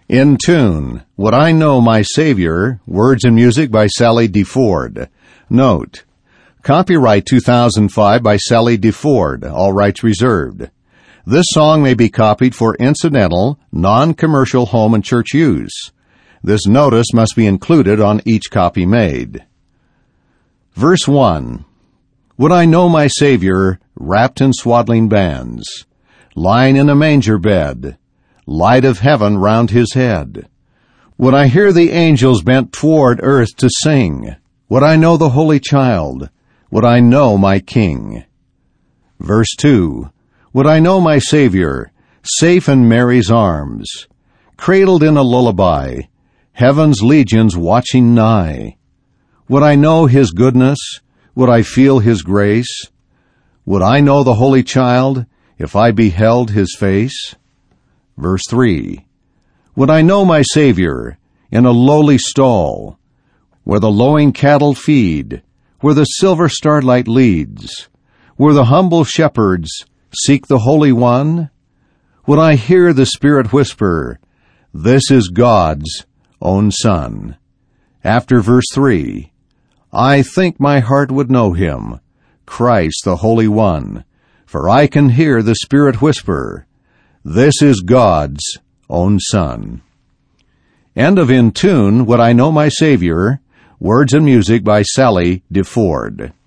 In Tune, Would I Know My Savior, words and music by Sally DeFord. Note, copyright 2005 by Sally DeFord, all rights reserved. This song may be copied for incidental, non-commercial home and church use. This notice must be included on each copy made. Verse 1. Would I know my Savior, wrapped in swaddling bands, lying in a manger bed, light of heaven round his head? Would I hear the angels bent toward earth to sing? Would I know the Holy Child? Would I know my King? Verse 2. Would I know my Savior, safe in Mary's arms, cradled in a lullaby, heaven's legions watching nigh? Would I know his goodness? Would I feel his grace? Would I know the Holy Child if I beheld his face? Verse 3. Would I know my Savior in a lowly stall, where the lowing cattle feed, where the silver starlight leads, where the humble shepherds seek the Holy One? Would I hear the Spirit whisper, "This is God's own Son"? After verse 3, I think my heart would know him, Christ the Holy One, for I can hear the Spirit whisper, "This is God's own Son." End of In Tune, Would I Know My Savior, words and music by Sally DeFord.